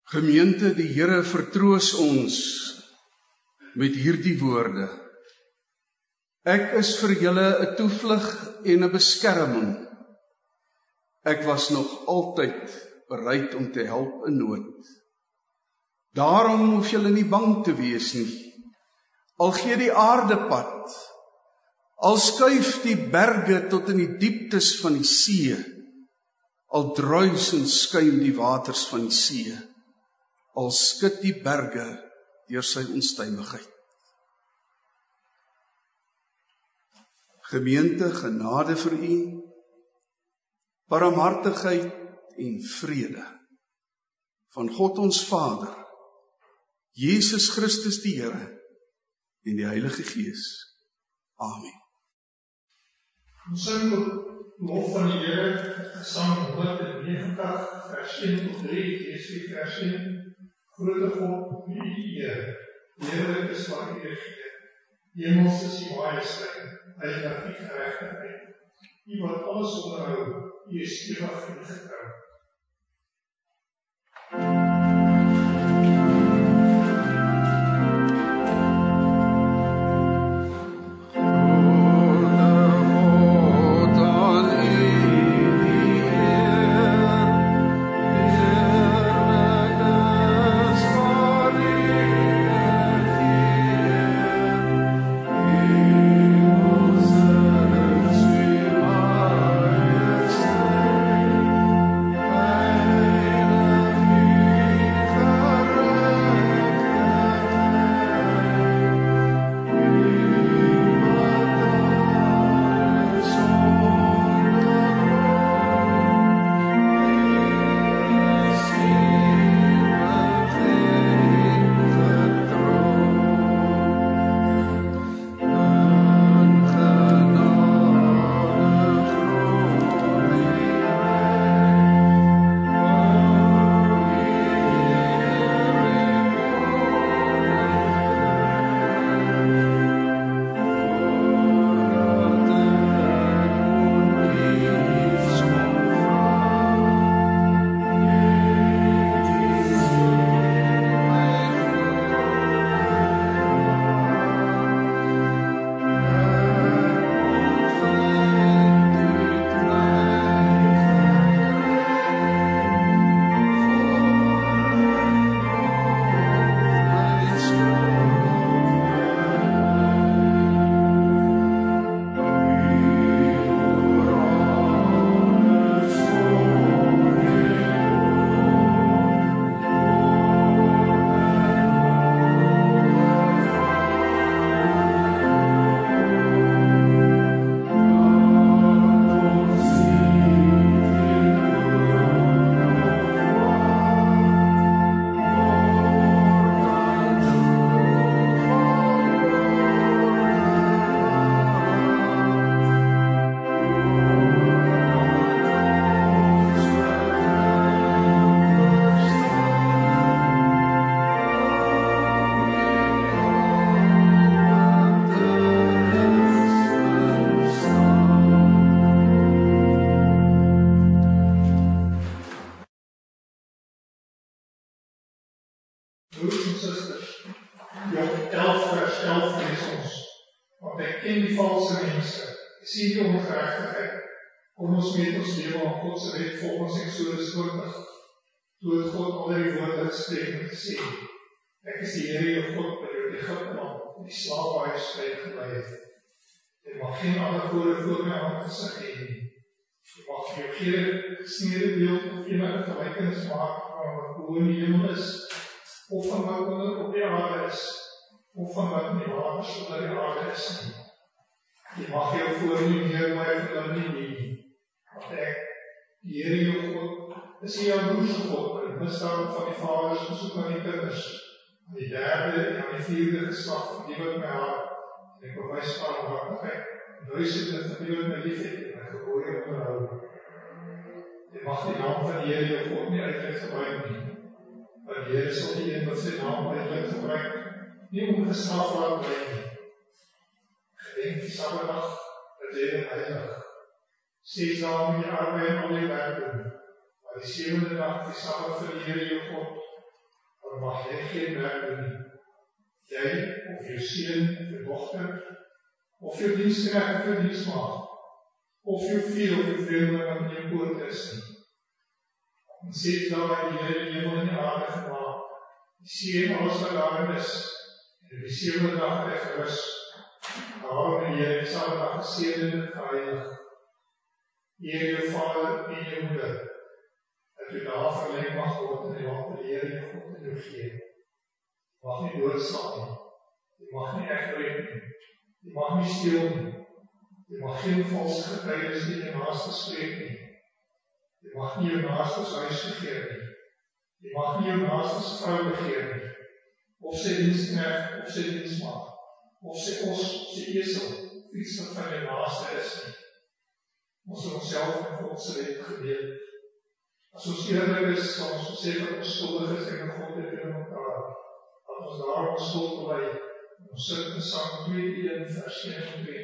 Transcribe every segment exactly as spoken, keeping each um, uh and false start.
Gemeente, die Here vertroos ons met hierdie woorde. Ek is vir julle 'n toevlug en 'n beskerming. Ek was nog altyd bereid om te help in nood. Daarom hoef julle nie bang te wees nie. Al gee die aarde pad, al skuif die berge tot in die dieptes van die see, al druis en skuim die waters van die see, al skud die berge deur sy onstuimigheid. Gemeente, genade vir u, barmhartigheid en vrede van God ons Vader, Jesus Christus die Here en die Heilige Gees. Amen. Ons sing tot lof van die Here, Psalm honderdnegentig, vers een tot drie, lees die vers een. Grote God, wie u eer, heerlik is wat u regeer. Hemels is die majesteit, heilig die geregtigheid. U wat alles onderhou, u is ewig en getrou. Broers en susters, Job elf vers elf lees ons, want ek ken die valse mense, ek sien die ongerechtigheid, kom ons met ons lewe aan God se wet volgens Eksodus twintig, toe het God al die woorde gespreek en gesê, ek is die Here jou God, wat jou uit Egipte land, in die slaafhuis vrygelei het. Jy mag geen ander gode voor my aangesig hê nie. Jy mag vir jou geen gesneede beeld of enige gelykenis maak van wat bo in die hemel is, of van wat onder op die aarde is, of van wat in die waters onder die aarde is nie. Jy mag jou voor nie neerbuig vir hulle nie nie, want ek, die Here jou God, is nie jou broerse God, en misdaad van die vaders besoek aan die kinders, aan die derde en aan die vierde geslag van die wat my haat, en ek bewys barmhartigheid, en duisende van die wat my liefhet, en my gebooie onderhou. Jy mag die naam van die Here jou God nie uitlik gebruik nie, want die Here sal die een wat sy naam uitlik gebruik, nie ongestraf laat bly nie. Gedenk die Sabbatdag, dat jy dit heilig. Ses dae moet jy arbeid en al die werk doen, maar die sewende dag die Sabbat vir die Here jou God, dan mag jy geen werk doen nie. Jy, of jou seun, of jou dogter, of jou diensknegt, of jou diensmaagd, of jou vee, of jou vreemdeling wat in jou poort is nie. En sê daar die Here die hemel en die aarde gemaak, die see en alles wat daarin is, en die sewende dag het hy gerus. Daarom die Here die sal dag geseën en geheilig. Eer jou vader en jou moeder, dat jy daar verleng mag word in die land van die Here die God in jou gee. Jy mag nie doodslaan nie, jy mag nie egbreek nie, jy mag nie steel nie, jy mag geen valse getuienis teen jou naaste spreek nie, jy mag nie jou naastes huis begeer nie, jy mag nie jou naastes vrou begeer nie, of sy diensknegt, of sy diensmaagd, of sy os, of sy esel, of iets wat van jou naaste is nie. Ons het onsself in God se wet geweet. As ons eerlik is, sal ons sê dat ons skuldig is en God het in mekaar. Dat ons daar ons skuld bely. Ons sit in Psalm twee een vers een en twee.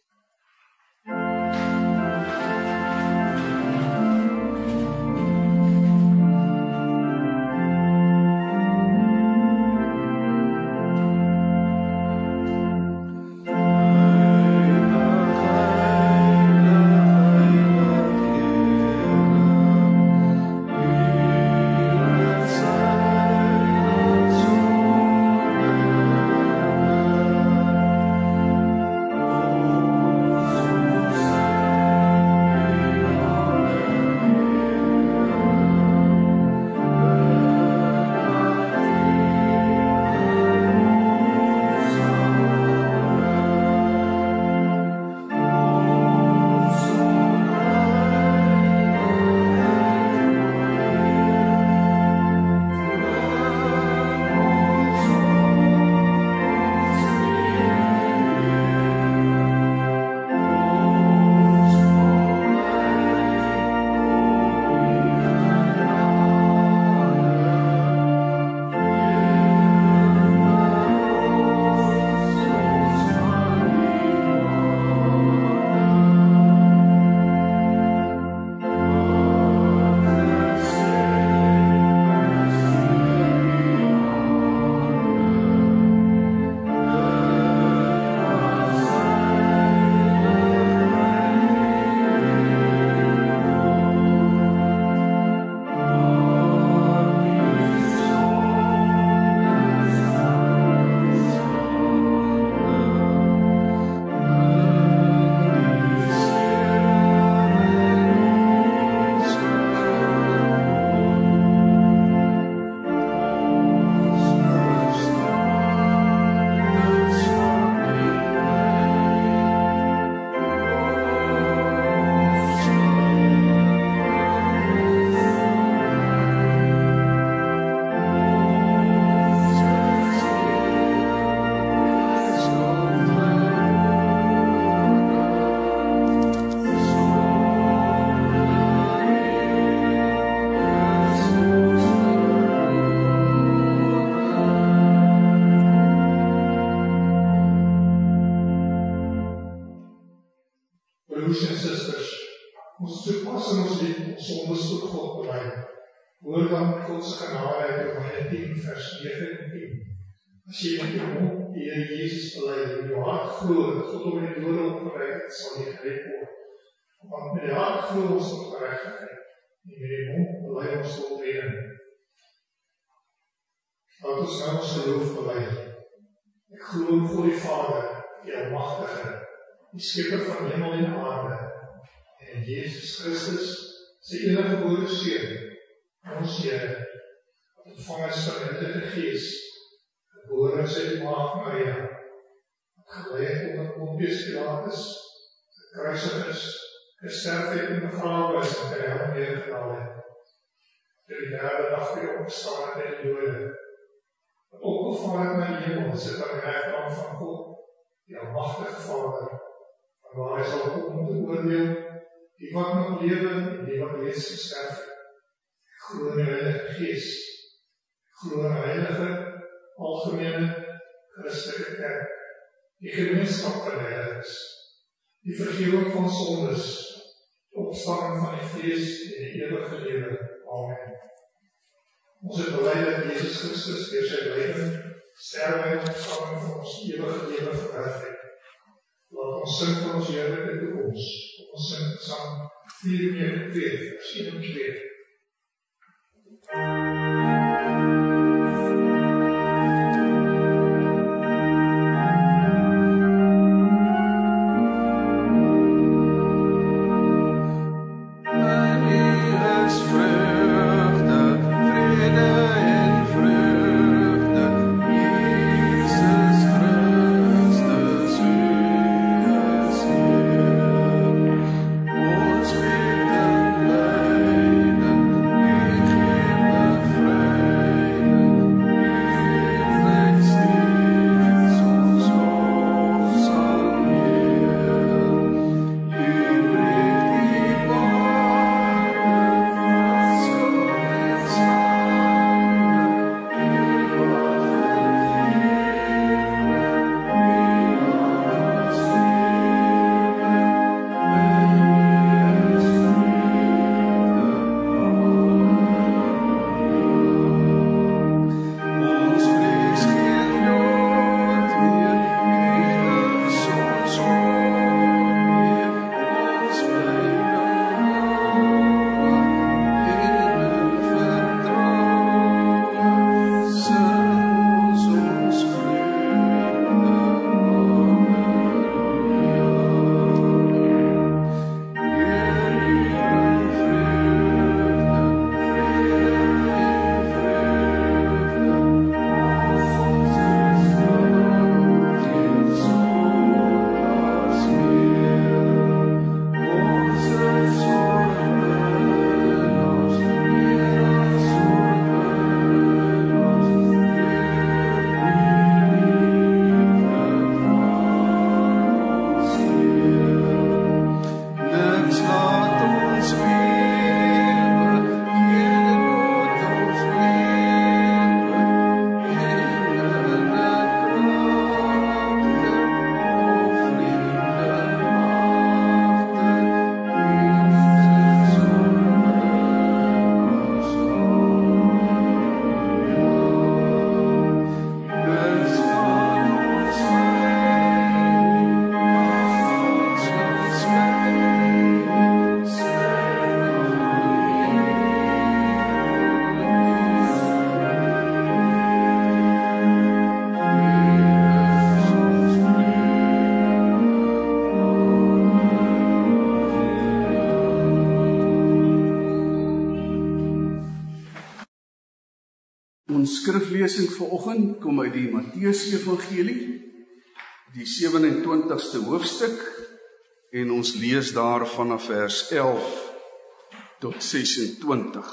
Broers en susters, ons soek pas in ons lied, ons sondes tot God bely. Hoor dan God se genade uit Romeine tien vers nege en tien. As jy met jou mond die Here Jesus bely en in jou hart glo dat God hom uit die dode opgewek het, sal jy gered word. Want met die hart glo ons tot geregtigheid, en met die mond bely ons tot oorwinning. Laat ons nou ons geloof bely. Ek glo in God die Vader, die Almagtige, die skepper van hemel en aarde, en in Jesus Christus, sy enige gebore Seun, ons Here, wat ontvang is van die Heilige Gees, gebore is uit die maagd Maria, wat gelei het onder Pontius Pilatus, gekruisig is, gesterf het en begrawe is, en ter hel neergedaal het, ter die derde dag weer opgestaan het uit die dode, wat opgevaar het na die hemel, sit aan die regterhand van God, die Almagtige Vader, van waar hy sal kom om te oordeel, die wat nog lewe en die wat reeds gesterf het. Ek glo in die Heilige Gees, ek glo in die heilige, algemene, Christelike kerk, die gemeenskap van heiliges, die vergifnis van sondes, die opstanding van die vlees en die ewige lewe. Amen. Ons het bely dat Jesus Christus deur sy lyding, sterwe en opstanding vir ons ewige lewe verwerf het. Laat ons sing vir ons heerlike toekoms. Ons sing Psalm vier negen twee, vers een en twee. Skriflesing vanoggend kom uit die Matteus Evangelie, die sewe-en-twintigste hoofstuk, en ons lees daar vanaf vers elf tot ses-en-twintig.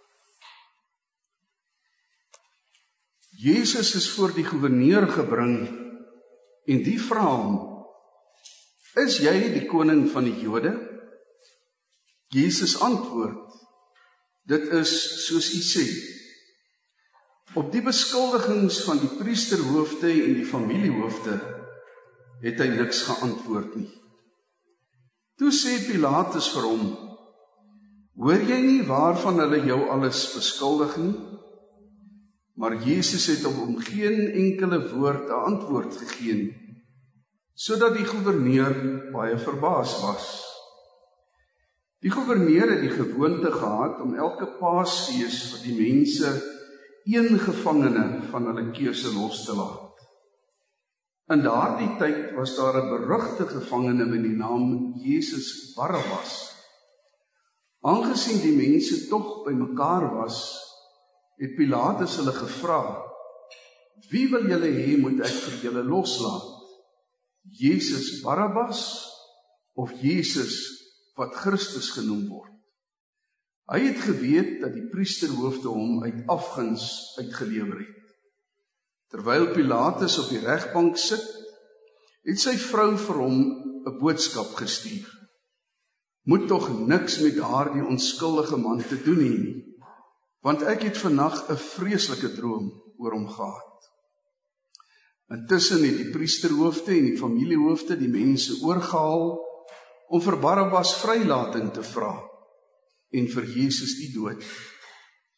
Jesus is voor die goewerneur gebring en die vra hom: "Is jy die koning van die Jode?" Jesus antwoord: "Dit is soos u sê." Op die beskuldigings van die priesterhoofde en die familiehoofde het hy niks geantwoord nie. Toe sê Pilatus vir hom: "Hoor jy nie waarvan hulle jou alles beskuldig nie?" Maar Jesus het op hom geen enkele woord 'n antwoord gegee nie, sodat die goewerneur baie verbaas was. Die goewerneur het die gewoonte gehad om elke Paasfees vir die mense een gevangene van hulle keuse los te laat. In daardie tyd was daar 'n berugte gevangene met die naam Jesus Barabbas. Aangesien die mense tog bymekaar was, het Pilatus hulle gevra: "Wie wil julle hê moet ek vir julle loslaat? Jesus Barabbas of Jesus wat Christus genoem word?" Hy het geweet dat die priesterhoofde hom uit afguns uitgelewer het. Terwyl Pilatus op die regbank sit, het sy vrou vir hom 'n boodskap gestuur: "Moet tog niks met daardie onskuldige man te doen hê nie, want ek het vannag 'n vreeslike droom oor hom gehad." Intussen het die priesterhoofde en die familiehoofde die mense oorgehaal om vir Barabbas vrylating te vra en vir Jesus die dood.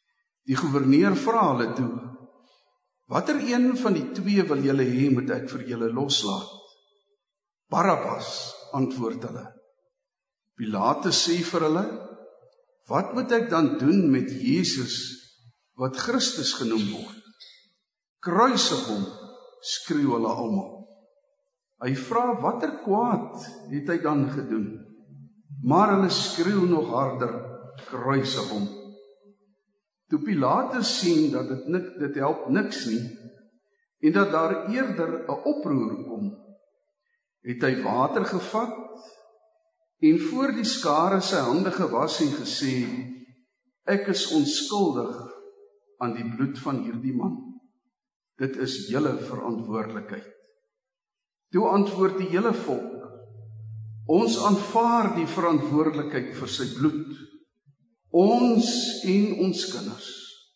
Die gouverneur vra hulle toe, watter een van die twee wil julle hê moet ek vir julle loslaat? Barabbas, antwoord hulle. Pilatus sê vir hulle, wat moet ek dan doen met Jesus wat Christus genoem word? Kruisig hom, skreeu hulle almal. Hy vra watter kwaad het hy dan gedoen? Maar hulle skreeu nog harder, kruisig hom. Toe Pilatus sien dat dit, nik, dit help niks nie, en dat daar eerder 'n oproer kom, het hy water gevat, en voor die skare sy hande gewas en gesê, ek is onskuldig aan die bloed van hierdie man. Dit is julle verantwoordelikheid. Toe antwoord die hele volk, ons aanvaar die verantwoordelikheid vir sy bloed, ons en ons kinders.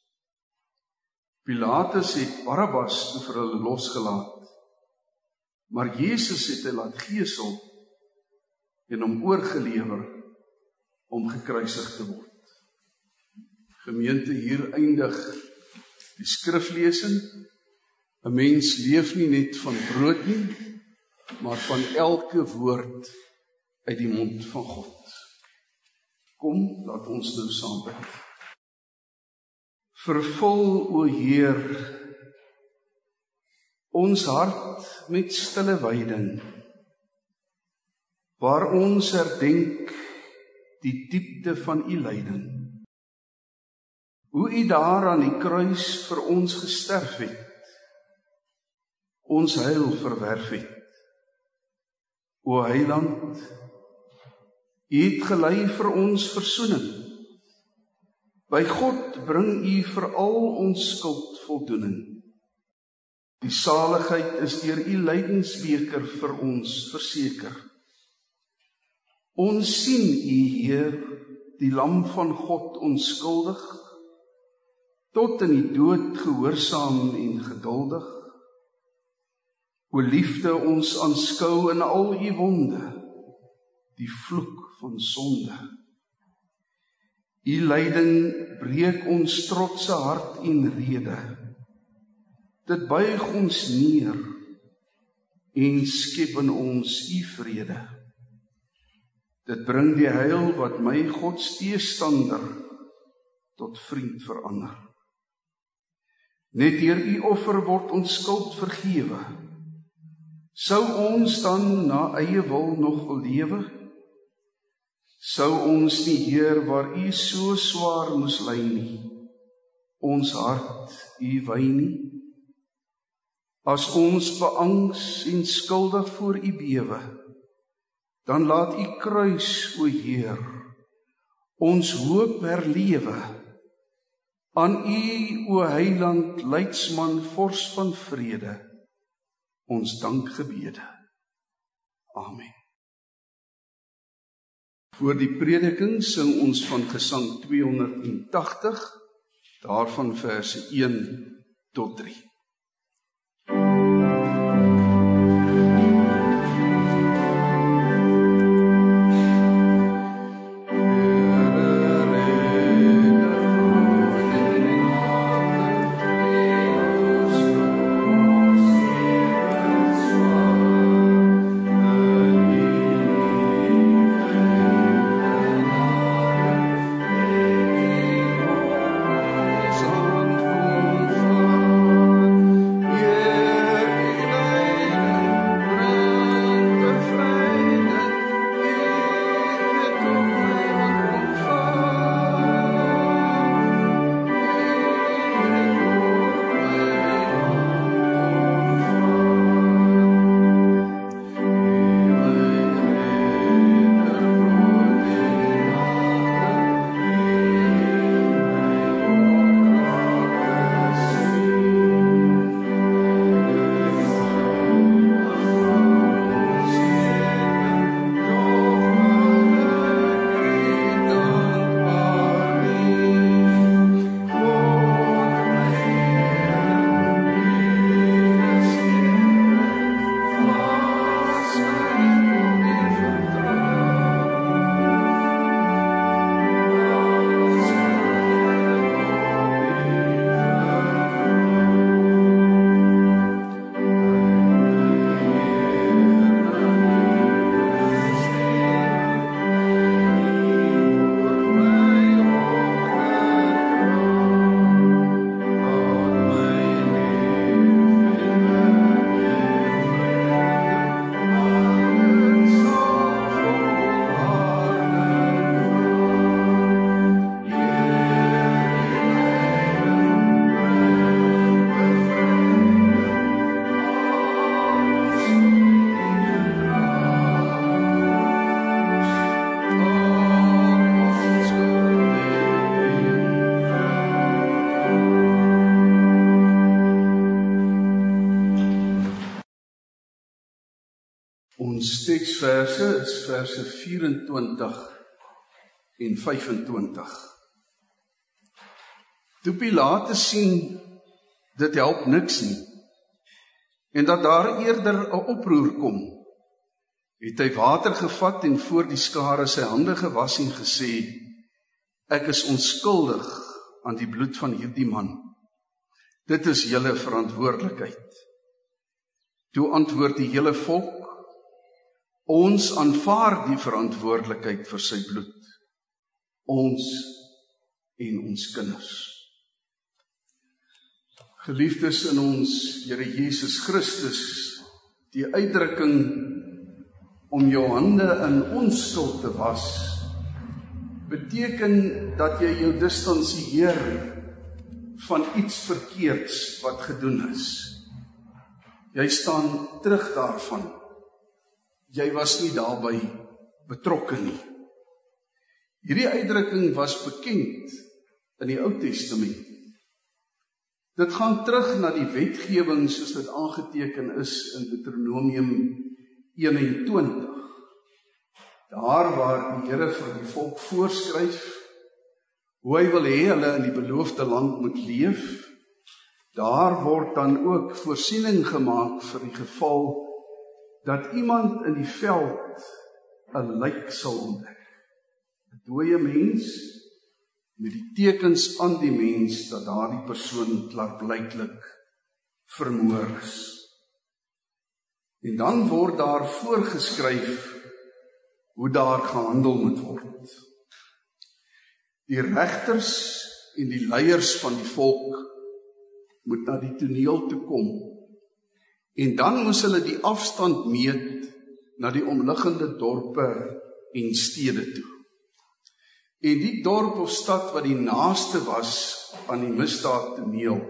Pilatus het Barabbas toe vir hulle losgelaat, maar Jesus het hy laat gesel en hom oorgelewer om gekruisig te word. Gemeente, hier eindig die skriflesing. 'n Mens leef nie net van brood nie, maar van elke woord uit die mond van God. Kom, laat ons nou saam bid. Vervul, o Heer, ons hart met stille wyding, waar ons herdenk die diepte van u lyding. Hoe u daar aan die kruis vir ons gesterf het, ons heil verwerf het. O Heiland, u het gelei vir ons versoening. By God bring u vir al ons skuld voldoening. Die saligheid is deur u lydensbeker vir ons verseker. Ons sien u, Heer, die lam van God onskuldig, tot in die dood gehoorsaam en geduldig. O liefde, ons aanskou in al u wonde, die vloek van sonde. U lyding breek ons trotse hart en rede. Dit buig ons neer en skep in ons u vrede. Dit bring die heil wat my Gods teestander tot vriend verander. Net deur u offer word ons skuld vergewe. Sou ons dan na eie wil nog wil lewe? Sou ons nie, Heer, waar u so swaar moes ly nie, ons hart u wy nie? As ons beangs en skuldig voor u bewe, dan laat u kruis, o Heer, ons hoop herlewe. Aan u, o Heiland, leidsman, vors van vrede, ons dankgebede. Amen. Voor die prediking sing ons van Gesang tweehonderdtagtig, daarvan verse een tot drie. Oh Ons teksverse is verse vyf-en-twintig en vyf-en-twintig. Toe Pilatus sien, dit help niks nie, en dat daar eerder 'n oproer kom, het hy water gevat en voor die skare sy hande gewas en gesê, ek is onskuldig aan die bloed van hierdie man. Dit is julle verantwoordelikheid. Toe antwoord die hele volk, ons aanvaar die verantwoordelikheid vir sy bloed, ons en ons kinders. Geliefdes in ons Here Jesus Christus, die uitdrukking om jou hande in onskuld te was, beteken dat jy jou distansieer van iets verkeerds wat gedoen is. Jy staan terug daarvan. Jy was nie daarbey betrokke nie. Hierdie uitdrukking was bekend in die Ou Testament. Dit gaan terug na die wetgewing soos dit aangeteken is in Deuteronomium eenentwintig. Daar waar die Here vir die volk voorskryf hoe hy wil hê hulle in die beloofde land moet leef, daar word dan ook voorsiening gemaak vir die geval dat iemand in die veld 'n lijk sal ontdek. 'n Dooie mens met die tekens aan die mens dat daardie persoon klaarblyklik vermoor is. En dan word daar voorgeskryf hoe daar gehandel moet word. Die regters en die leiers van die volk moet na die toneel toe kom. En dan moes hulle die afstand meet na die omliggende dorpe en stede toe. En die dorp of stad wat die naaste was aan die misdaadtoneel,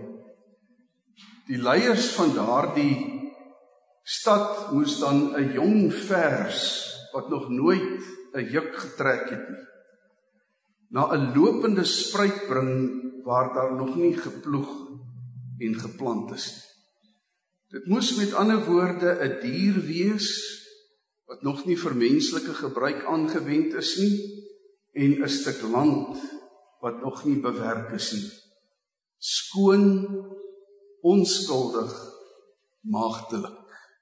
die leiers van daardie stad moes dan 'n jong vers wat nog nooit 'n juk getrek het nie, na 'n lopende spruit bring waar daar nog nie geploeg en geplant is nie. Dit moes met ander woorde 'n dier wees wat nog nie vir menslike gebruik aangewend is nie, en 'n stuk land wat nog nie bewerk is nie. Skoon, onskuldig, maagdelik.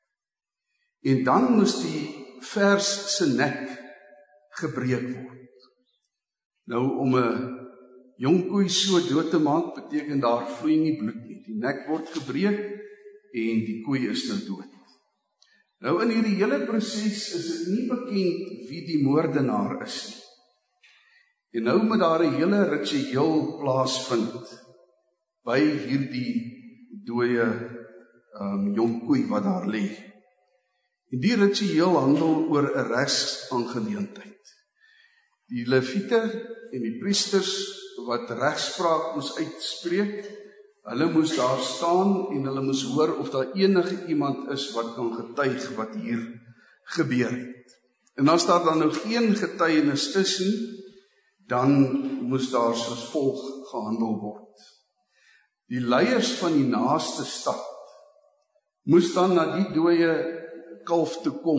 En dan moes die vers se nek gebreek word. Nou om 'n jong koei so dood te maak beteken daar vloei nie bloed nie. Die nek word gebreek en die koei is nou dood. Nou in hierdie hele proses is dit nie bekend wie die moordenaar is nie. En nou moet daar 'n hele ritueel plaasvind by hierdie dooie um, jong koei wat daar lê. En die ritueel handel oor 'n regsaangeleentheid. Die leviete en die priesters wat regspraak moes uitspreek, hulle moes daar staan en hulle moes hoor of daar enige iemand is wat kan getuig wat hier gebeur het. En as daar dan nou geen getuienis is nie, dan moes daar soos volg gehandel word. Die leiers van die naaste stad moes dan na die dooie kalf toe kom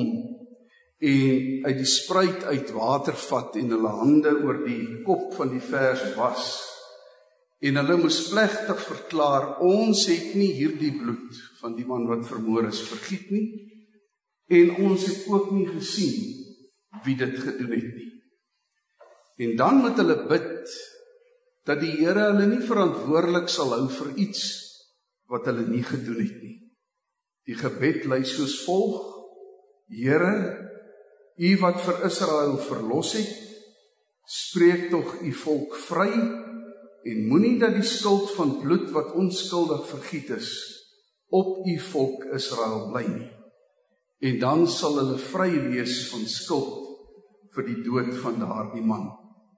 en uit die spruit uit water vat en hulle hande oor die kop van die vers was. En hulle moes plegtig verklaar, ons het nie hierdie bloed van die man wat vermoor is vergiet nie, en ons het ook nie gesien wie dit gedoen het nie. En dan moet hulle bid dat die Here hulle nie verantwoordelik sal hou vir iets wat hulle nie gedoen het nie. Die gebed lui soos volg: Here, U wat vir Israel verlos het, spreek tog U volk vry en moenie dat die skuld van bloed wat onskuldig vergiet is op U volk Israel bly nie. En dan sal hulle vry wees van skuld vir die dood van daardie man.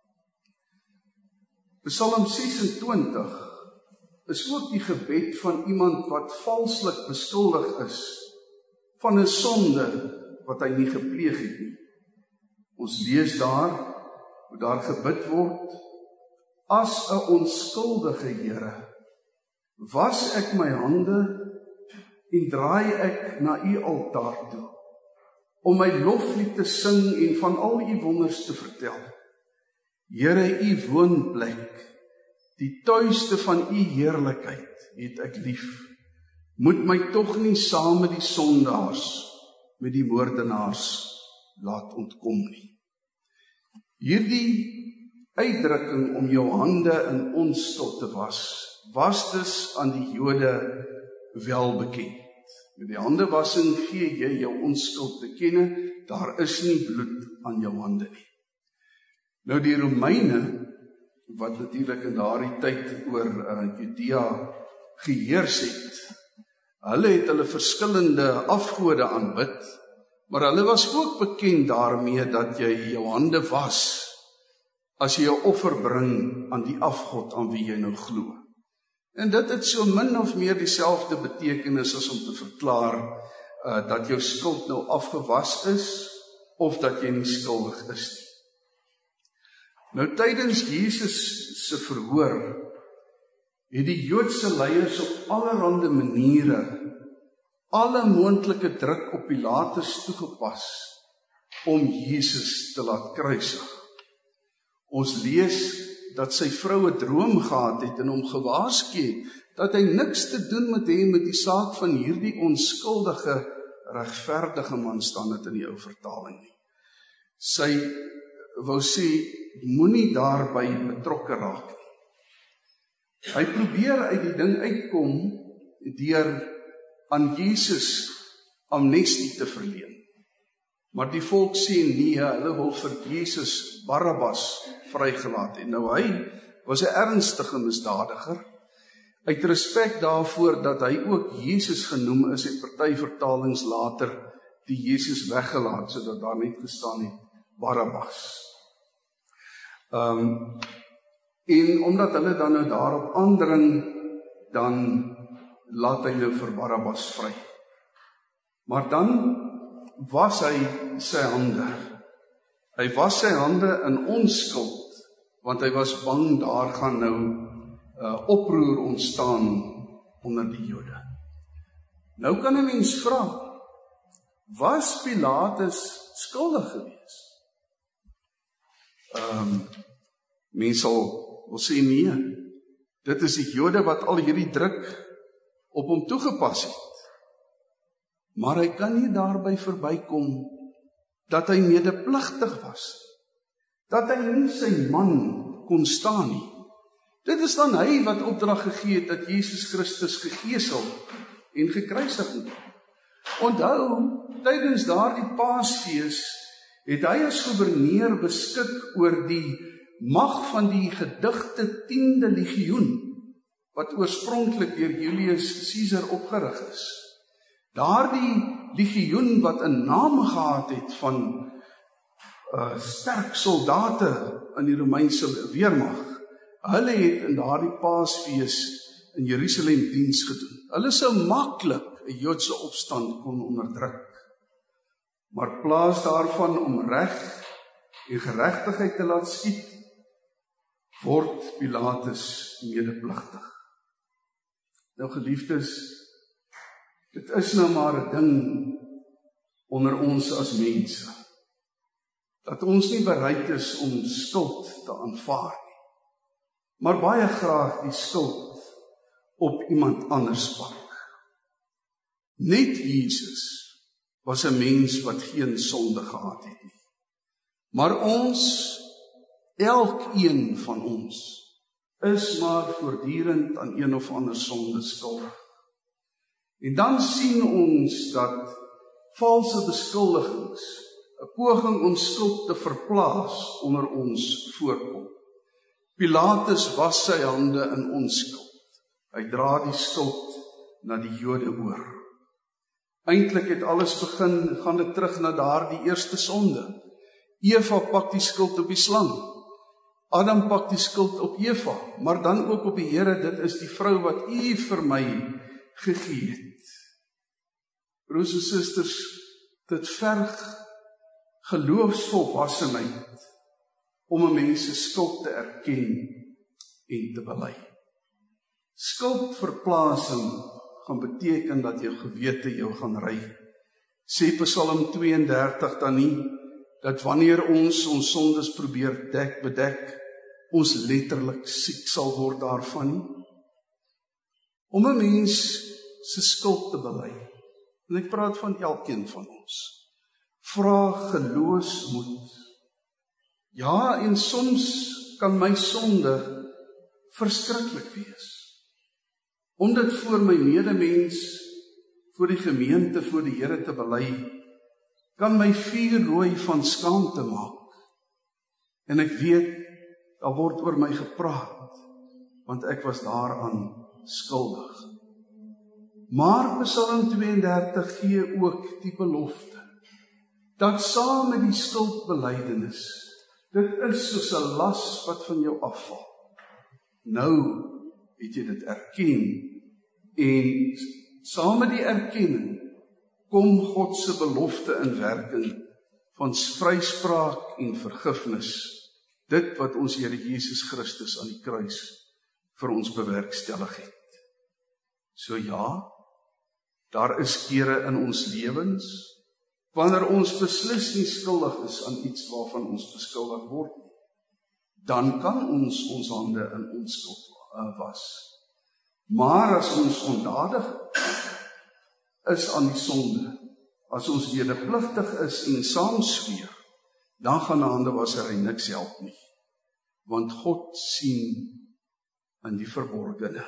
Psalm ses-en-twintig is ook die gebed van iemand wat valslik beskuldig is van 'n sonde wat hy nie gepleeg het nie. Ons lees daar hoe daar gebid word: as 'n onskuldige Here, was ek my hande en draai ek na U altaar toe. om my loflied te sing en van al u wonders te vertel. Here, u woonplek, die tuiste van u heerlikheid, het ek lief. Moet my tog nie saam met die sondaars, met die moordenaars, laat ontkom nie. Hierdie uitdrukking om jou hande in onskuld te was, was dus aan die Jode wel bekend. Met die hande wassing gee jy jou onskuld te kenne, daar is nie bloed aan jou hande nie. Nou die Romeine, wat natuurlik in daardie tyd oor uh, Judea geheers het, hulle het hulle verskillende afgode aanbid, maar hulle was ook bekend daarmee dat jy jou hande was, as jy 'n offer bring aan die afgod aan wie jy nou glo. En dit het so min of meer dieselfde betekenis as om te verklaar uh, dat jou skuld nou afgewas is, of dat jy nie skuldig is nie. Nou tydens Jesus se verhoor, het die Joodse leiers op allerhande maniere alle moontlike druk op Pilatus toegepas om Jesus te laat kruisig. Ons lees dat sy vrou 'n droom gehad het en hom gewaarsku het dat hy niks te doen moet hê met die saak van hierdie onskuldige, regverdige man, staan dit in die ou vertaling nie. Sy wou sê, moenie daarby betrokke raak nie. Hy probeer uit die ding uitkom deur aan Jesus amnestie te verleen. Maar die volk sê nee, hulle wil vir Jesus Barabbas vrygelaat het. Nou hy was 'n ernstige misdadiger. Uit respek daarvoor dat hy ook Jesus genoem is, het party vertalings later die Jesus weggelaat, sodat daar net gestaan het Barabbas. Um, en omdat hulle dan nou daarop aandring, dan laat hy nou vir Barabbas vry. Maar dan was hy sy hande. Hy was sy hande in onskuld, want hy was bang daar gaan nou uh, oproer ontstaan onder die Jode. Nou kan 'n mens vra, was Pilatus skuldig geweest? Um, mens sal wil sê nee, dit is die Jode wat al hierdie druk op hom toegepas het. Maar hy kan nie daarby verbykom dat hy medepligtig was, dat hy nie sy man kon staan nie. Dit is dan hy wat opdrag gegee het dat Jesus Christus gegeesel en gekruisig moet. Onthou, tydens daardie Paasfees het hy as gouverneur beskik oor die mag van die gedigte tiende legioen, wat oorspronklik deur Julius Caesar opgerig is. Daardie legioen wat 'n naam gehad het van uh, sterk soldate in die Romeinse weermag, hulle het in daardie Paasfees in Jerusalem diens gedoen. Hulle sou maklik 'n Joodse opstand kon onderdruk. Maar plaas daarvan om reg en geregtigheid te laat skiet, word Pilatus medepligtig. Nou geliefdes, dit is nou maar 'n ding onder ons as mense, dat ons nie bereid is om skuld te aanvaar nie, maar baie graag die skuld op iemand anders pak. Net Jesus was 'n mens wat geen sonde gehad het nie. Maar ons, elkeen van ons, is maar voortdurend aan een of ander sonde skuldig. En dan sien ons dat valse beskuldigings, 'n poging om skuld te verplaas onder ons voorkom. Pilatus was sy hande in onskuld. Hy dra die skuld na die Jode oor. Eintlik het alles begin, gaan dit terug na daardie eerste sonde. Eva pak die skuld op die slang. Adam pak die skuld op Eva, maar dan ook op die Here, dit is die vrou wat u vir my gegee het. Broers en susters, dit verg geloofsvolwassenheid om 'n mens se skuld te erken en te bely. Skuldverplasing gaan beteken dat jou gewete jou gaan ry. Sê Psalm twee en dertig dan nie, dat wanneer ons ons sondes probeer dek, bedek, ons letterlik siek sal word daarvan nie? Om 'n mens se skuld te bely, en ek praat van elkeen van ons, vra geloofsmoed. Ja, en soms kan my sonde verskriklik wees. Om dit voor my medemens, voor die gemeente, voor die Here te bely, kan my vuur rooi van skaamte maak. En ek weet, daar word oor my gepraat, want ek was daaraan skuldig. Maar Psalm twee en dertig gee ook die belofte, dat saam met die skuldbelydenis, dit is soos 'n las wat van jou afval. Nou het jy dit erken, en saam met die erkenning kom God se belofte in werking van vryspraak en vergifnis, dit wat ons Here Jesus Christus aan die kruis vir ons bewerkstellig het. So ja, daar is kere in ons lewens, wanneer ons beslis nie skuldig is aan iets waarvan ons beskuldig word, dan kan ons ons hande in onskuld was. Maar as ons ondadig is aan die sonde, as ons medepligtig is en saamsweer, dan gaan handewassery niks help nie, want God sien in die verborgene.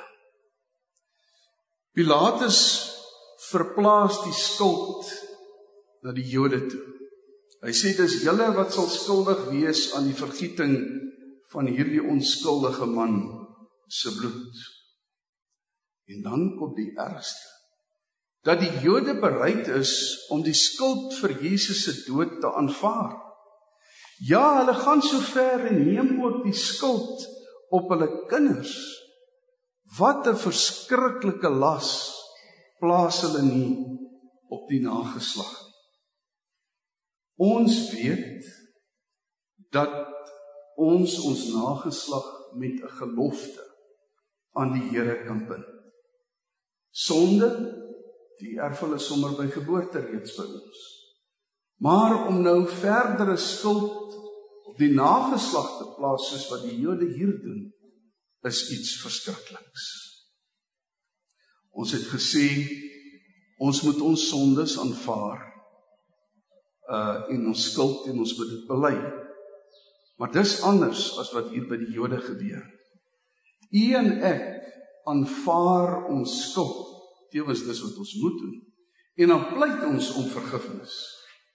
Pilatus verplaas die skuld na die Jode toe. Hy sê, dis julle wat sal skuldig wees aan die vergieting van hierdie onskuldige man se bloed. En dan kom die ergste, dat die Jode bereid is om die skuld vir Jesus se dood te aanvaar. Ja, hulle gaan so ver en neem ook die skuld op hulle kinders. Wat 'n verskriklike las plaas hulle nie op die nageslag. Ons weet dat ons ons nageslag met 'n gelofte aan die Here kan bind. Sonde, die erf hulle sommer by geboorte reeds by ons. Maar om nou verdere skuld op die nageslag te plaas, soos wat die Jode hier doen, is iets verskrikliks. Ons het gesê, ons moet ons sondes aanvaar, uh, en ons skuld en ons moet dit bely. Maar dis anders as wat hier by die Jode gebeur. U en ek aanvaar ons skuld, tevens dis wat ons moet doen, en dan pleit ons om vergifnis.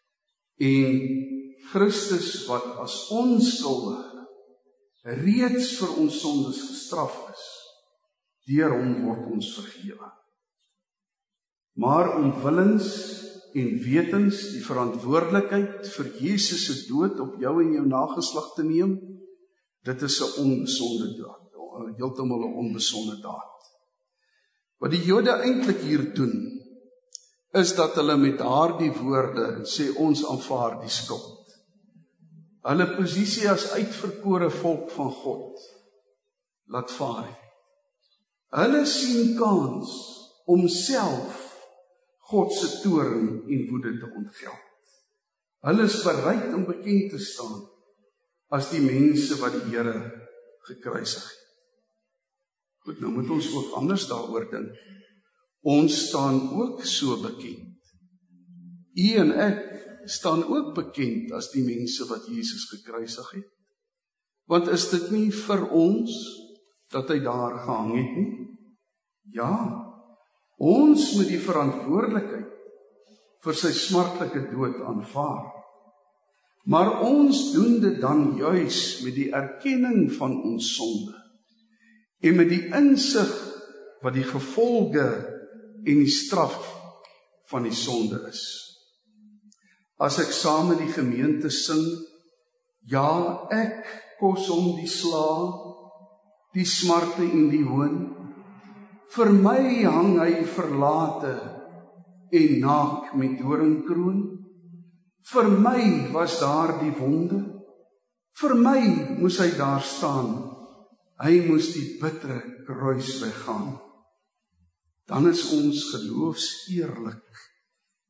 En Christus wat as onskuldige reeds vir ons sondes gestraf is, deur hom word ons vergewe. Maar om willens en wetens die verantwoordelikheid vir Jesus se dood op jou en jou nageslag te neem, dit is 'n onbesonde daad, heeltemal 'n onbesonde daad. Wat die Jode eintlik hier doen, is dat hulle met daardie woorde sê ons aanvaar die skuld. Hulle posisie as uitverkore volk van God laat vaar. Hulle sien kans om self God se toorn en woede te ontgeld. Hulle is bereid om bekend te staan as die mense wat die Here gekruisig het. Goed, nou moet ons ook anders daaroor dink. Ons staan ook so bekend. U en ek staan ook bekend as die mense wat Jesus gekruisig het. Want is dit nie vir ons dat hy daar gehang het nie? Ja, ons moet die verantwoordelikheid vir sy smartlike dood aanvaar. Maar ons doen dit dan juis met die erkenning van ons sonde en met die insig wat die gevolge en die straf van die sonde is. As ek saam met die gemeente sing, ja, ek kos hom die sla, die smarte en die hoon, vir my hang hy verlate en naak met doringkroon, vir my was daar die wonde, vir my moes hy daar staan, hy moes die bittere kruis weggaan. Dan is ons geloofs eerlik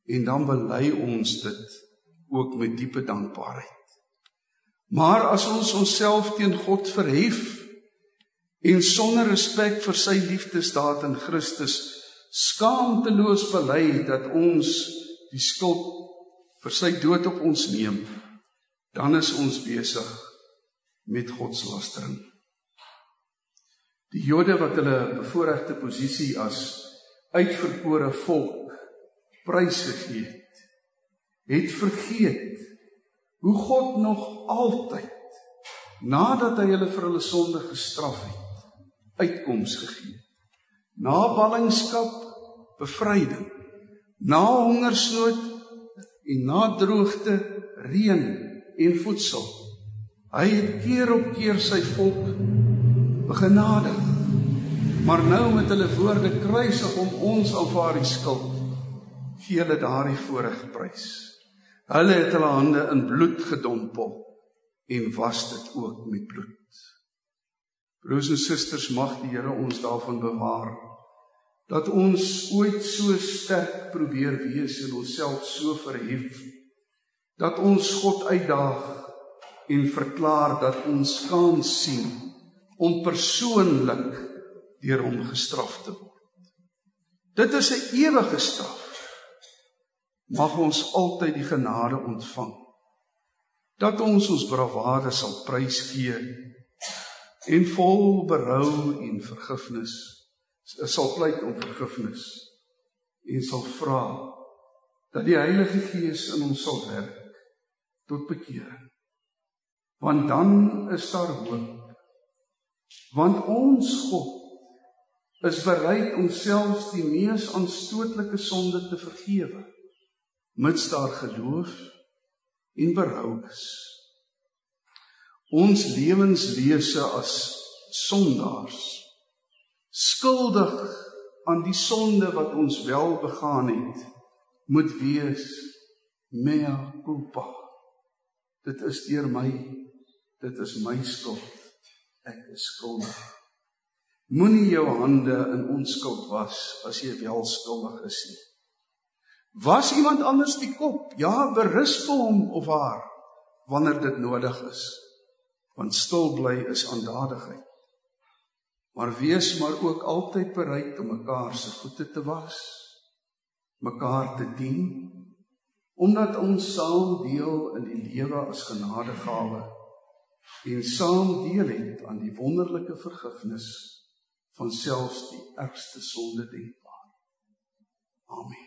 en dan bely ons dit ook met diepe dankbaarheid. Maar as ons onsself teen God verhef en sonder respek vir sy liefdesdaad in Christus skaamteloos bely dat ons die skuld vir sy dood op ons neem, dan is ons besig met godslastering. Die Jode wat hulle bevoorregte posisie as uitverkore volk prysgegee het, het vergeet hoe God nog altyd, nadat hy hulle vir hulle sonde gestraf het, uitkoms gegee het. Na ballingskap, bevryding, na hongersnood en na droogte, reën en voedsel. Hy het keer op keer sy volk begenadig, maar nou met hulle woorde kruisig om ons aanvaar die skuld, gee hulle daardie voorreg prys. Hulle het hulle hande in bloed gedompel en was dit ook met bloed. Broers en susters, mag die Here ons daarvan bewaar, dat ons ooit so sterk probeer wees en onsself so verhef, dat ons God uitdaag en verklaar dat ons kans sien om persoonlik deur hom gestraf te word. Dit is 'n ewige straf. Mag ons altyd die genade ontvang, dat ons ons bravade sal prysgee en vol berou en vergifnis sal pleit om vergifnis en sal vra dat die Heilige Gees in ons sal werk tot bekering. Want dan is daar hoop, want ons God is bereid om selfs die mees aanstootlike sonde te vergewe, mits daar geloof en berou is. Ons lewens lese as sondaars, skuldig aan die sonde wat ons wel begaan het, moet wees mea culpa. Dit is deur my, dit is my skuld, ek is skuldig. Moenie jou hande in onskuld was, as jy wel skuldig is nie. Was iemand anders die kop? Ja, berisp hom of haar, wanneer dit nodig is. Want stil bly is aandadigheid. Maar wees maar ook altyd bereid om mekaar se voete te was, mekaar te dien, omdat ons saam deel in die lewe as genadegawe en saam deel het aan die wonderlike vergifnis van selfs die ergste sonde denkbaar. Amen.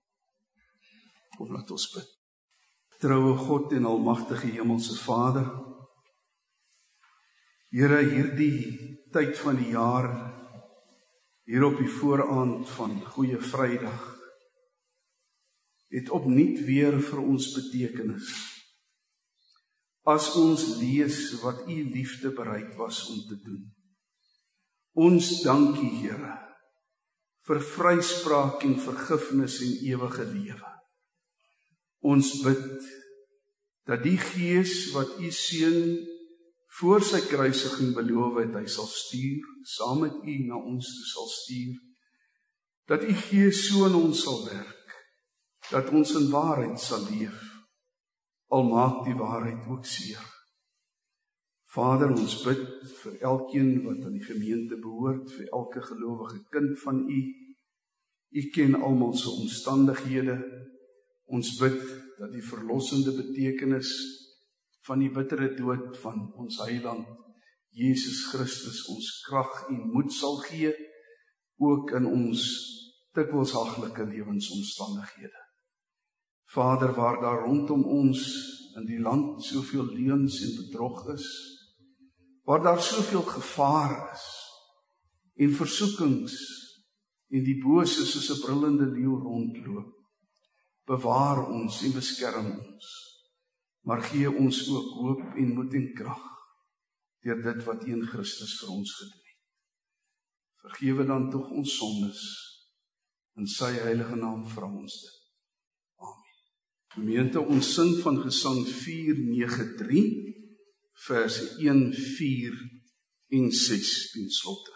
Kom, laat ons bid. Troue God en almagtige Hemelse Vader, Here, hierdie tyd van die jaar, hier op die vooraand van Goeie Vrydag, het opnuut weer vir ons betekenis, as ons lees wat U liefde bereid was om te doen. Ons dankie, Here, vir vryspraak en vergifnis en ewige lewe. Ons bid dat die Gees wat U Seun voor sy kruisiging beloof het, hy sal stuur, saam met U na ons toe sal stuur, dat U Gees so in ons sal werk, dat ons in waarheid sal leef, al maak die waarheid ook seer. Vader, ons bid vir elkeen wat aan die gemeente behoort, vir elke gelowige kind van U. U ken almal se omstandighede. Ons bid dat die verlossende betekenis van die bittere dood van ons Heiland, Jesus Christus, ons krag en moed sal gee, ook in ons dikwels haglike lewensomstandighede. Vader, waar daar rondom ons in die land soveel leuns en bedrog is, waar daar soveel gevaar is, en versoekings, en die bose soos 'n brullende leeu rondloop, bewaar ons en beskerm ons, maar gee ons ook hoop en moed en krag, deur dit wat U in Christus vir ons gedoen het. Vergewe dan tog ons sondes, in sy heilige naam vra ons dit. Amen. Gemeente, ons sing van Gesang vier nege drie, verse een, vier en ses ten slotte.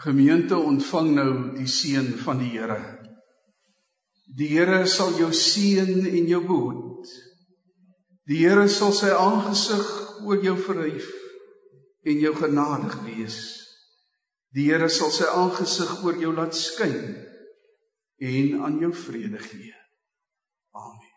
Gemeente, ontvang nou die seën van die Here. Die Here sal jou seën en jou behoed. Die Here sal sy aangesig oor jou verhef en jou genadig wees. Die Here sal sy aangesig oor jou laat skyn en aan jou vrede gee. Amen.